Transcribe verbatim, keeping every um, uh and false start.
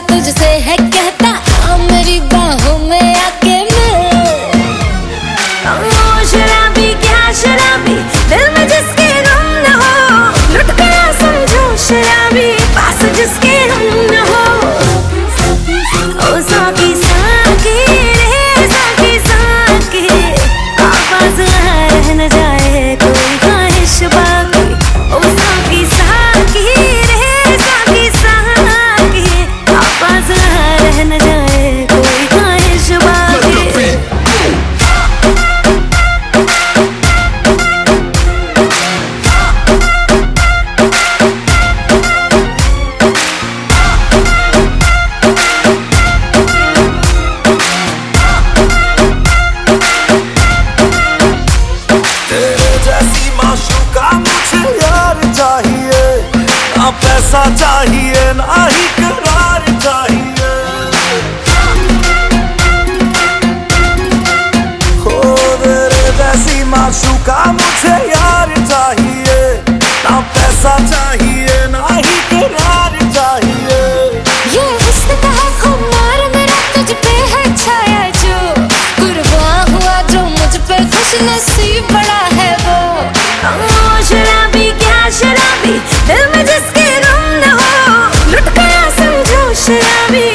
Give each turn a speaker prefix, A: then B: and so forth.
A: तुझसे है कहता, आ मेरी बाहों में आके मिल। ओ शराबी क्या शराबी, दिल में जिसके गम न हो, लुट गया समझो शराबी, पास जिसके हम न हो। ओ साकी साकी रे साकी साकी, आवाज रह न जाए कोई ख्वाहिश बाकी। ओ साकी साकी रे साकी साकी, आवाज रह न जाए कोई ख्वाहिश बाकी।
B: ना पैसा चाहिए ना ही करार चाहिए, हो तेरे जैसी माशूका मुझे यार चाहिए। ना पैसा चाहिए ना ही करार चाहिए।
A: ये हुस्न का खुमार मेरा तुझ पे है छाया जो, कुर्बान हुआ जो मुझ पे खुश नसीब बड़ा है वो। ओ शराबी क्या शराबी, दिल में जिसके गम न हो, लुट गया समझो शराबी,